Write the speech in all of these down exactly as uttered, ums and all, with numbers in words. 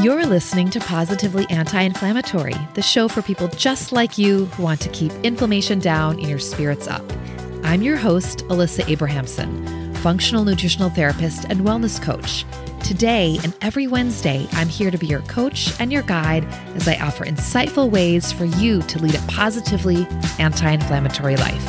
You're listening to Positively Anti-Inflammatory, the show for people just like you who want to keep inflammation down and your spirits up. I'm your host, Alyssa Abrahamson, functional nutritional therapist and wellness coach. Today and every Wednesday, I'm here to be your coach and your guide as I offer insightful ways for you to lead a positively anti-inflammatory life.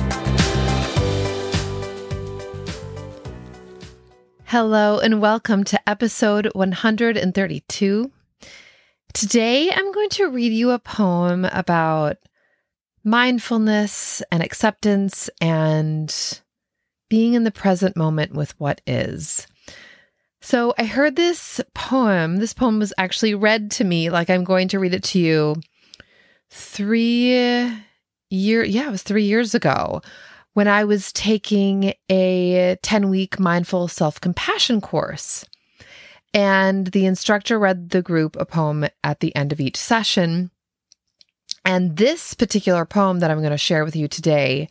Hello and welcome to episode one hundred thirty-two. Today, I'm going to read you a poem about mindfulness and acceptance and being in the present moment with what is. So I heard this poem. This poem was actually read to me, like I'm going to read it to you three year, yeah, it was three years ago when I was taking a ten-week mindful self-compassion course. And the instructor read the group a poem at the end of each session. And this particular poem that I'm going to share with you today,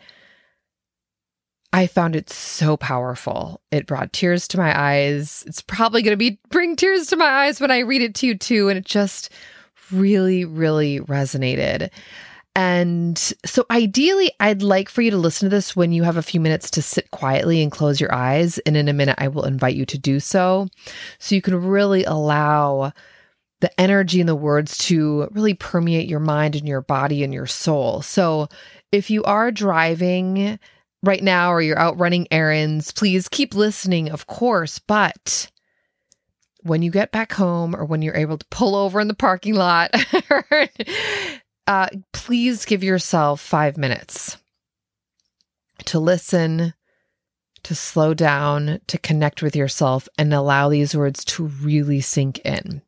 I found it so powerful. It brought tears to my eyes. It's probably going to be bring tears to my eyes when I read it to you too. And it just really, really resonated. And so ideally, I'd like for you to listen to this when you have a few minutes to sit quietly and close your eyes. And in a minute, I will invite you to do so. So you can really allow the energy and the words to really permeate your mind and your body and your soul. So if you are driving right now or you're out running errands, please keep listening, of course. But when you get back home or when you're able to pull over in the parking lot, Uh, please give yourself five minutes to listen, to slow down, to connect with yourself, and allow these words to really sink in.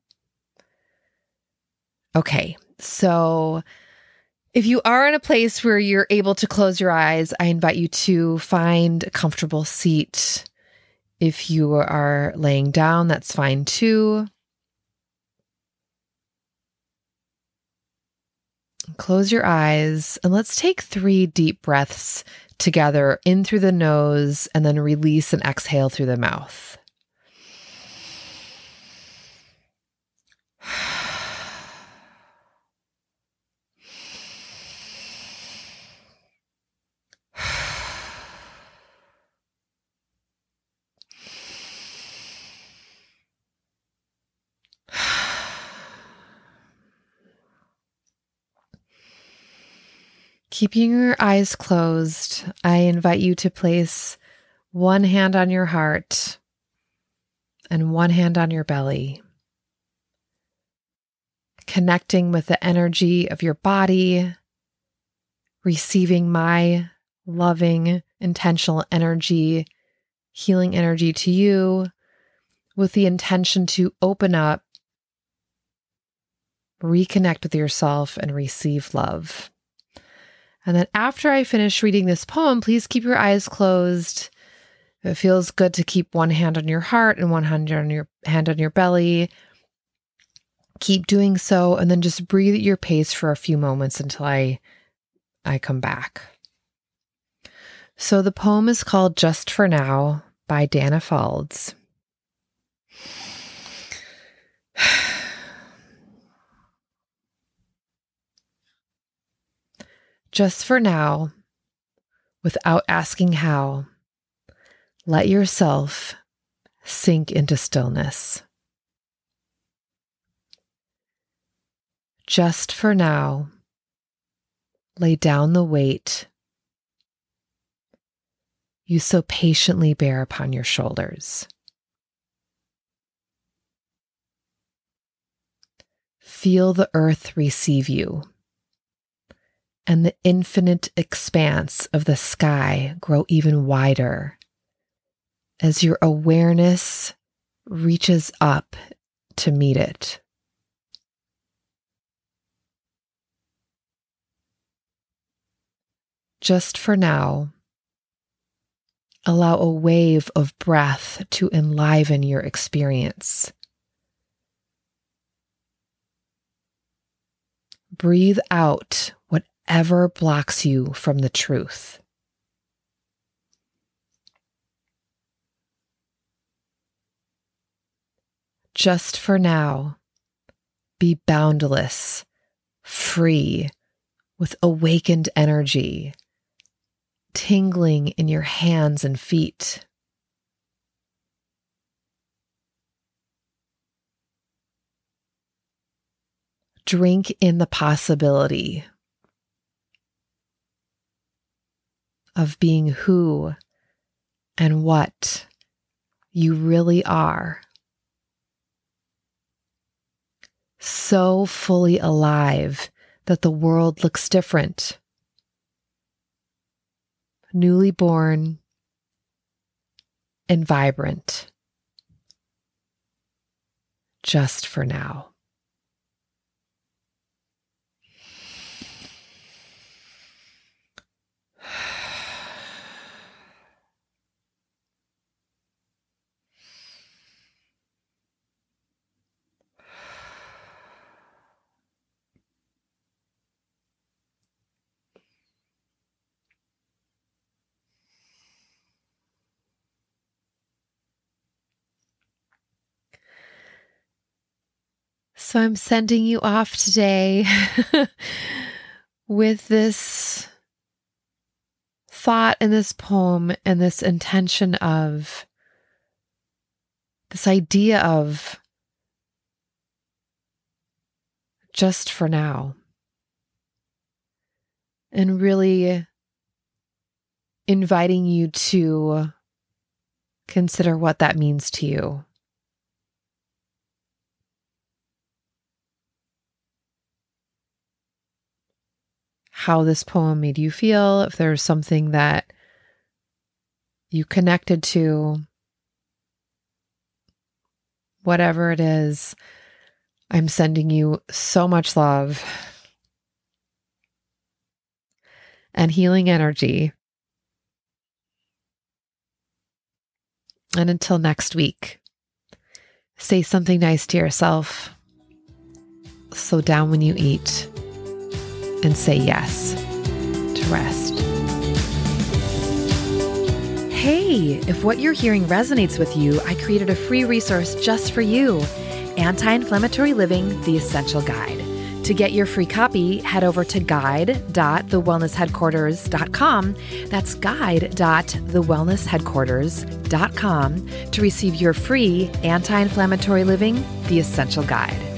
Okay, so if you are in a place where you're able to close your eyes, I invite you to find a comfortable seat. If you are laying down, that's fine too. Close your eyes and let's take three deep breaths together in through the nose and then release and exhale through the mouth. Keeping your eyes closed, I invite you to place one hand on your heart and one hand on your belly, connecting with the energy of your body, receiving my loving, intentional energy, healing energy to you, with the intention to open up, reconnect with yourself, and receive love. And then after I finish reading this poem, please keep your eyes closed. It feels good to keep one hand on your heart and one hand on your hand on your belly. Keep doing so, and then just breathe at your pace for a few moments until I, I come back. So the poem is called Just for Now by Danna Faulds. Just for now, without asking how, let yourself sink into stillness. Just for now, lay down the weight you so patiently bear upon your shoulders. Feel the earth receive you, and the infinite expanse of the sky grow even wider as your awareness reaches up to meet it. Just for now, allow a wave of breath to enliven your experience. Breathe out whatever blocks you from the truth. Just for now, be boundless, free, with awakened energy, tingling in your hands and feet. Drink in the possibility of being who and what you really are. So fully alive that the world looks different. Newly born and vibrant. Just for now. So I'm sending you off today with this thought in this poem and this intention of this idea of just for now. And really inviting you to consider what that means to you. How this poem made you feel, if there's something that you connected to, whatever it is, I'm sending you so much love and healing energy. And until next week, say something nice to yourself. Slow down when you eat. And say yes to rest. Hey, if what you're hearing resonates with you, I created a free resource just for you, Anti-Inflammatory Living, The Essential Guide. To get your free copy, head over to guide dot the wellness headquarters dot com. That's guide dot the wellness headquarters dot com to receive your free Anti-Inflammatory Living, The Essential Guide.